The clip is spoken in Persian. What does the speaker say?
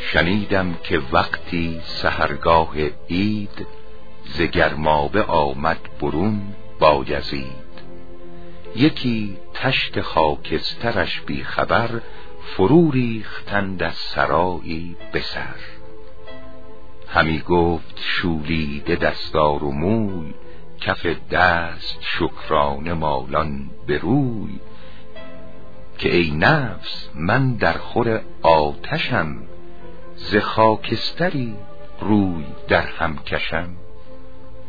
شنیدم که وقتی سحرگاه عید ز گرمابه آمد برون بایزید. یکی تشت خاکسترش بی خبر فرو ریختند از سرایی به سر. همی گفت شولیده دستار و موی، کف دست شکرانه مالان به روی. که ای نفس من در خور آتشم، ز خاکستری روی در هم کشم.